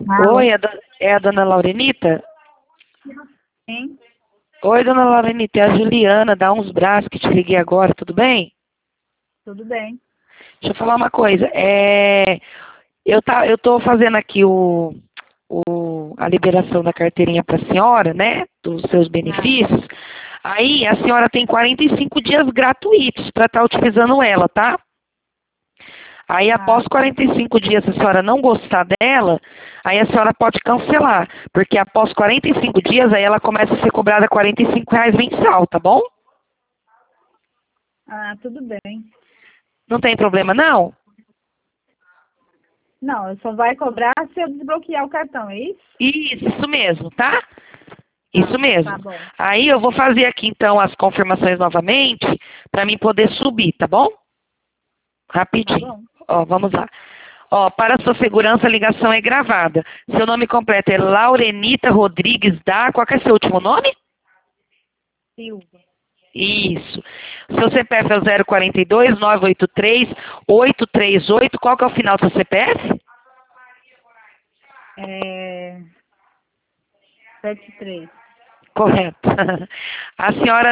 Alô? Oi, é a dona Laurenita? Sim, Oi, dona Laurenita, é a Juliana, dá uns braços que te liguei agora, tudo bem? tudo bem. Deixa eu falar uma coisa. Eu tô fazendo aqui a liberação da carteirinha para a senhora, né? Dos seus Ah, benefícios. Aí a senhora tem 45 dias gratuitos para estar utilizando ela, tá? Aí ah, após 45 dias, se a senhora não gostar dela, aí a senhora pode cancelar. Porque após 45 dias, aí ela começa a ser cobrada R$ 45 mensal, tá bom? tudo bem. Não tem problema, não? Não, só vai cobrar se eu desbloquear o cartão, é isso? Isso mesmo, tá? Tá, Isso tá mesmo. bom. Aí eu vou fazer aqui então as confirmações novamente para mim poder subir, tá bom? Tá Rapidinho. bom. Ó, vamos lá. Ó, para sua segurança, a ligação é gravada. Seu nome completo é Laurenita Rodrigues da... Qual que é seu último nome? Silva. Isso. Seu CPF é o 042 983 838. Qual que é o final do seu CPF? É... 73. Correto. A senhora